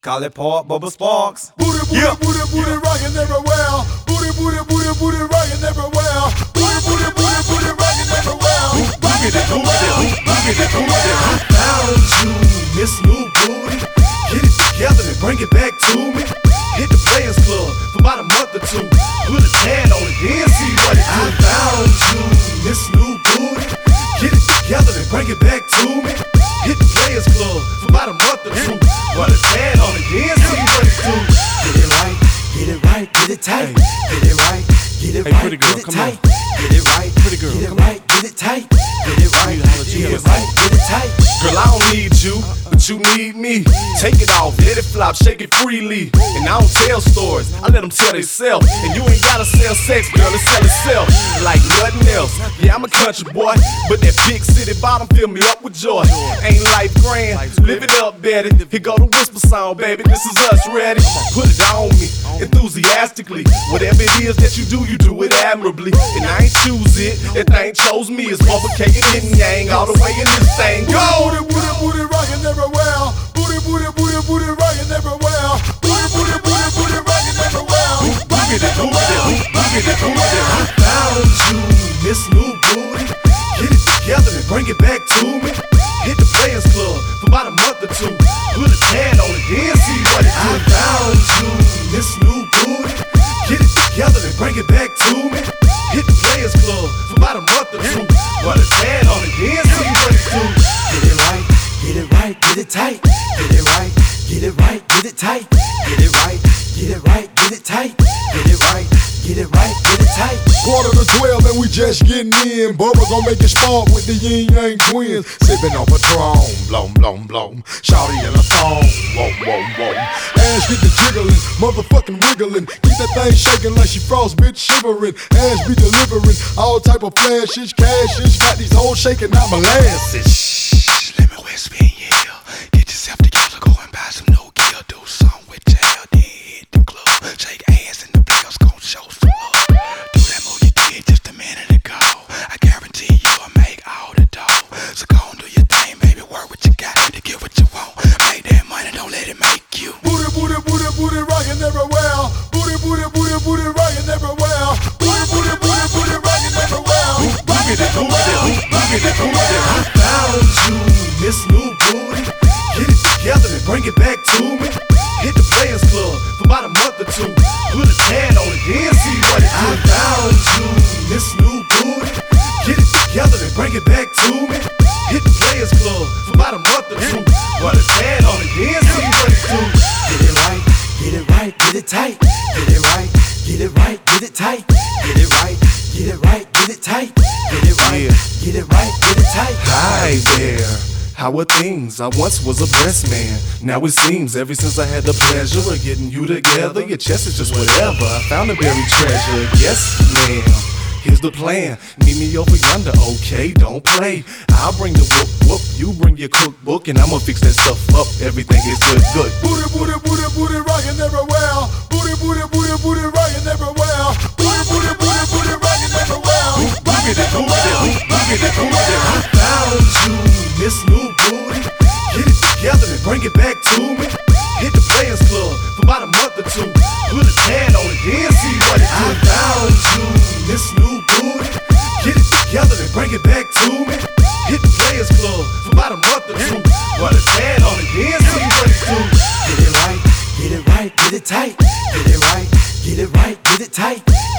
Call it Port Bubba Sparks. Booty, booty, booty, booty, rockin' everywhere. Booty, booty, booty, booty, rockin' everywhere. Booty, booty, booty, booty, rockin' everywhere. Rockin' everywhere. Rockin' everywhere. I found you, Miss New Booty. Get it together and bring it back to me. Hit the Players Club for about a month or two. Put a tan on it, then see what it do. I found you, Miss New Booty. Get it together and bring it back to me. Hit the Players Club for about a month or two. Put a tan on it, then see what it do. Get it right, get it right, get it tight. Get it right, get it right, pretty girl, get it come tight. on. Get it right, Pretty girl, get it come on. right, get it tight. Get it right, get it right, get it tight. Girl, I don't need you, but you need me. Take it off, let it flop, shake it freely. And I don't tell stories, I let them tell themselves. And you ain't gotta sell sex, girl, it sell itself like nothing else. Yeah, I'm a country boy, but that big city bottom fill me up with joy. Ain't life grand, live it up, Betty. Here go the whisper sound, baby, this is us, ready? Put it on me, enthusiastically. Whatever it is that you do it admirably. And I ain't choose it, that thing chose me. It's complicated yin yang all the way in this thing. Go! Booty, booty, booty, rockin' everywhere. Booty, booty, booty, booty, rockin' everywhere. Booty, booty, booty, booty, rockin' everywhere. Rockin' everywhere. Rockin' everywhere. I found you, Miss New Booty. Get it together and bring it back to me. Hit the Players Club for about a month or two. Put a tan on it, then see what it do. I found you, Miss New Booty. Get it together and bring it back to me. Hit the Players Club for about a month or two. Put a tan on it, then see what it do. Get it right, get it right, get it tight. Get it right, get it right, get it tight. Get it right, get it right, get it tight. Get it right, get it right, get it tight. 11:45 and we just getting in. Bubba gon' make it spark with the Yin Yang Twins. Sippin' on Patron, blom, blom, blom. Shawty in a thong, whoa, whoa, whoa. Ass get the jiggling, motherfucking wiggling. Keep that thing shaking like she frost, bitch shivering. Ass be delivering all type of flashes, cashes. Got these hoes shaking out molasses. Shh, let me whisper in your ear. Get yourself together, go and buy some new gear. Do something with your hair, then hit the club. Shake ass and the players gon' show some love. Do that move you did just a minute ago. I guarantee you I'll make all the dough. So go and do your thing, baby, work what you got to get what you want. Make that money, don't let it make you. Booty, booty, booty, booty, rockin' everywhere. Booty, booty, booty, booty, rockin' everywhere. Booty, booty, booty, booty, rockin' everywhere. Rockin' everywhere. Rockin' everywhere. I found you, Miss New Booty. Get it together and bring it back to me. Hit the Players Club for about a month or two. Put a tan on it, then see what it do. I found you, Miss New Booty. Get it together and bring it back to me. Hit the Players Club for about a month or two. Put a tan on it, then see what it do. Get it right, get it right, get it tight. Get it right, get it right, get it tight. Get it right, get it right, get it tight. Get it right, get it right, get it tight. Hi there, how are things? I once was a breast man. Now it seems ever since I had the pleasure of getting you together, your chest is just whatever. I found a buried treasure. Yes, ma'am. Here's the plan. Meet me over yonder, okay? Don't play. I'll bring the whoop whoop. You bring your cookbook, and I'ma fix that stuff up. Everything is good, good. Booty, booty, booty, booty, rockin' everywhere. Booty, booty, booty, booty, rockin' everywhere. Booty, booty, booty, booty, rockin' everywhere. Rockin' everywhere. Rockin' everywhere. I found you, Miss New Booty. Get it together and bring it back to me. Hit the Players Club for about a month or two. Put a tan on it, then see what it do. I found you, Miss New Booty. Get it together and bring it back to me. Hit the Players Club for about a month or two. Put a tan on it, then see what it do. Get it right, get it right, get it tight. Get it right, get it right, get it tight.